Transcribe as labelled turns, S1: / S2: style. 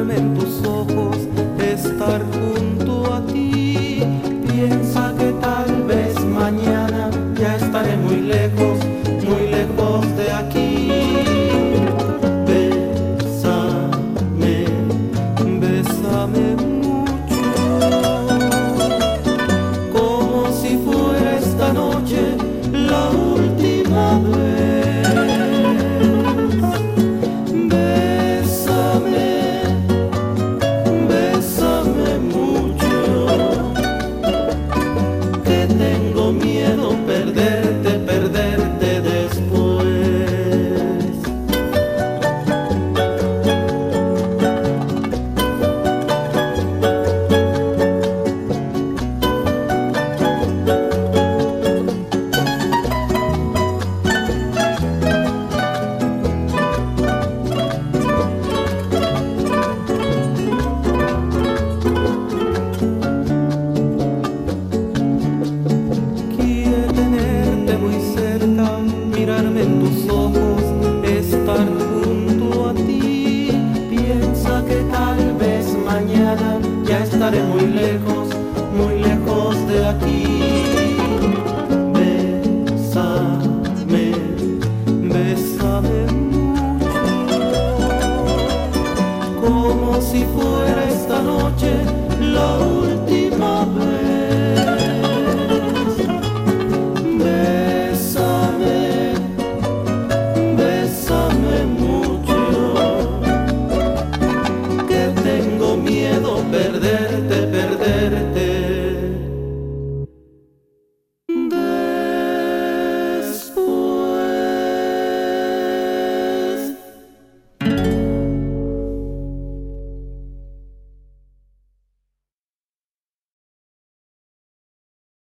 S1: mirarme en tus ojos, estar junto a ti. Piensa que tal vez mañana ya estaré muy lejos de aquí. Bésame, bésame mucho, como si fuera esta noche la última vez. Bésame mucho, que tengo miedo perderte después. Quiero tenerte muy cerca, mirarme en tus ojos, estar junto a ti. Piensa que tal vez mañana ya estaré muy lejos de aquí. Bésame, bésame mucho, como si fuera esta noche la última vez.